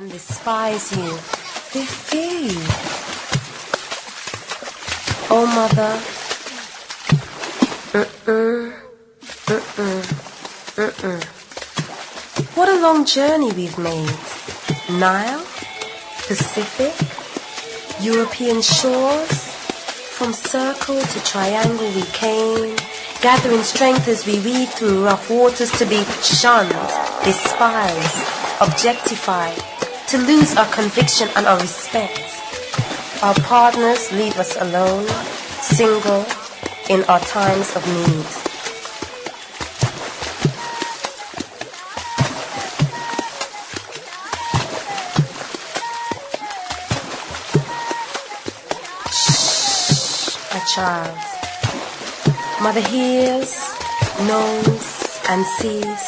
despise you. They fear you. Oh, mother. What a long journey we've made. Nile, Pacific, European shores. From circle to triangle we came, gathering strength as we weave through rough waters to be shunned, despised, objectified, to lose our conviction and our respect. Our partners leave us alone, single, in our times of need. Shh, a child. Mother hears, knows, and sees.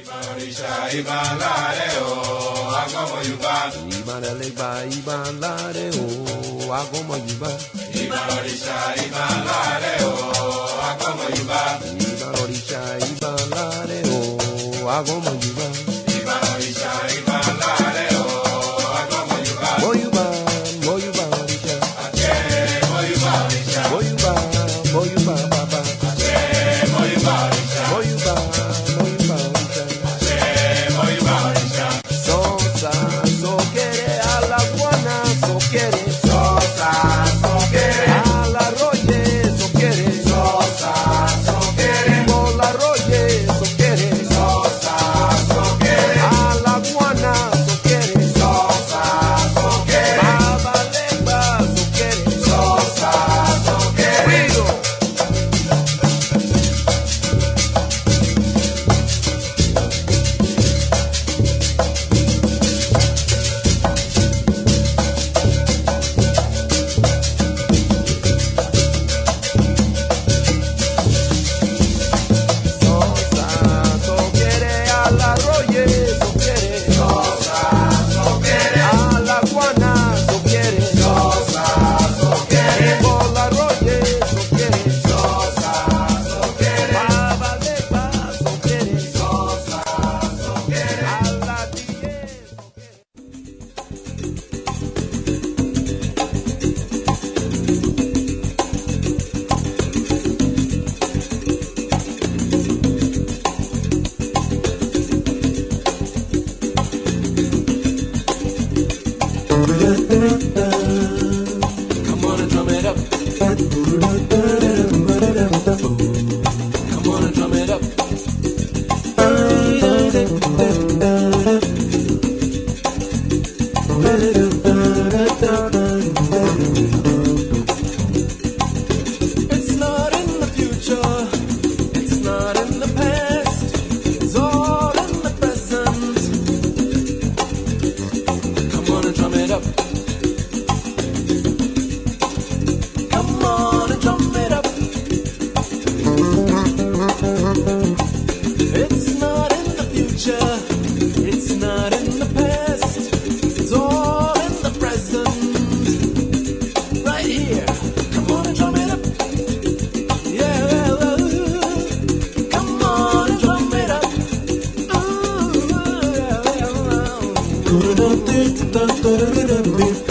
Iban Lareo, Agomo Yuba. Iban Elegba, Iban Lareo, Agomo Yuba. Iban Orisha, Iban Lareo, Agomo Yuba. Iban Orisha, Iban Lareo, Agomo Yuba. Iban Orisha, Iban Lareo, Agomo Yuba. Moyuba, Moyuba Orisha. Ache, Moyuba Orisha. Moyuba, Moyuba Baba. Ache, Moyuba Orisha. Moyuba, Moyuba Orisha. Ache, Moyuba Orisha. Sosa, so quiere a la guana, so quiere. Sosa, so quiere. A la roye, so quiere. Sosa, so quiere. Por la roye, so quiere. Sosa, so quiere. A la guana, so quiere. Sosa, so quiere. Baba Legba, so quiere. Sosa, so quiere. Ruido. Sosa, so quiere a la roye, so quiere. Sosa, so quiere. A la guana, so quiere. Sosa, so quiere. Por la roye, so quiere. Sosa, so quiere. Baba Legba, so quiere. Sosa, so quiere. A la 10, so quiere. Come on and drum it up. Come on and drum it up. It's not in the future. It's not in the past. It's all in the present. Come on and drum it up. Come on and drum it up. It's not in the future. It's not in the past. It's all in the present. Right here. Come on and drum it up. Yeah. Come on and drum it up. Ooh, yeah.